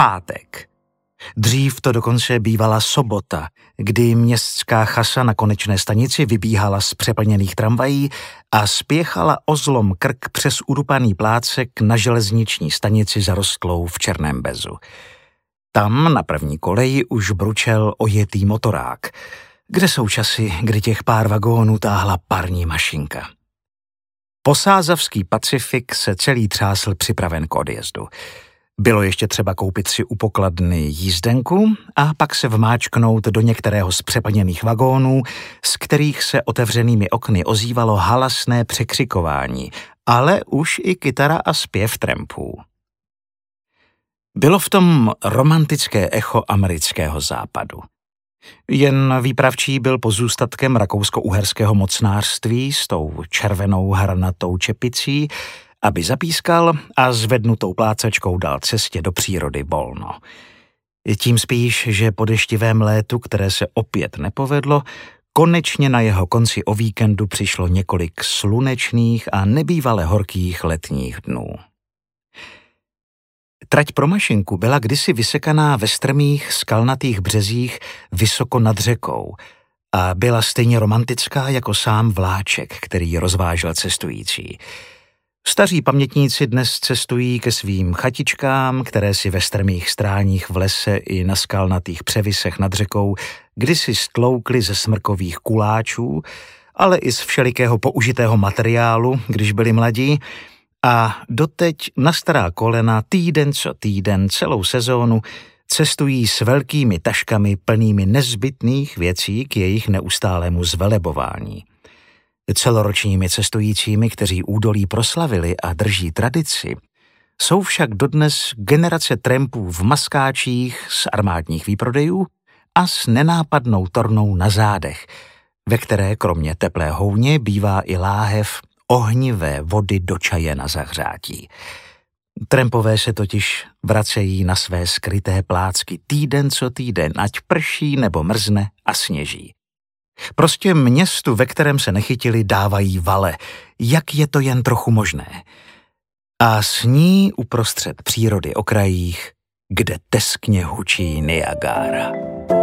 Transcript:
pátek. Dřív to dokonce bývala sobota, kdy městská chasa na konečné stanici vybíhala z přeplněných tramvají a spěchala o zlom krk přes udupaný plácek na železniční stanici zarostlou v černém bezu. Tam na první koleji už bručel ojetý motorák, kde jsou časy, kdy těch pár vagónů táhla parní mašinka. Posázavský Pacifik se celý třásl připraven k odjezdu. Bylo ještě třeba koupit si u pokladny jízdenku a pak se vmáčknout do některého z přeplněných vagónů, z kterých se otevřenými okny ozývalo halasné překřikování, ale už i kytara a zpěv trampů. Bylo v tom romantické echo amerického západu. Jen výpravčí byl pozůstatkem rakousko-uherského mocnářství s tou červenou hranatou čepicí, aby zapískal a zvednutou plácačkou dal cestě do přírody volno. Tím spíš, že po deštivém létu, které se opět nepovedlo, konečně na jeho konci o víkendu přišlo několik slunečných a nebývale horkých letních dnů. Trať pro mašinku byla kdysi vysekaná ve strmých skalnatých březích vysoko nad řekou a byla stejně romantická jako sám vláček, který rozvážel cestující. Staří pamětníci dnes cestují ke svým chatičkám, které si ve strmých stráních v lese i na skalnatých převisech nad řekou kdysi stloukli ze smrkových kuláčů, ale i z všelikého použitého materiálu, když byli mladí, a doteď na stará kolena týden co týden celou sezónu cestují s velkými taškami plnými nezbytných věcí k jejich neustálému zvelebování. Celoročními cestujícími, kteří údolí proslavili a drží tradici, jsou však dodnes generace trampů v maskáčích z armádních výprodejů a s nenápadnou tornou na zádech, ve které kromě teplé houně bývá i láhev ohnivé vody do čaje na zahřátí. Trampové se totiž vracejí na své skryté plácky týden co týden, ať prší nebo mrzne a sněží. Prostě městu, ve kterém se nechytili, dávají vale, jak je to jen trochu možné. A sní uprostřed přírody o krajích, kde teskně hučí Niagara.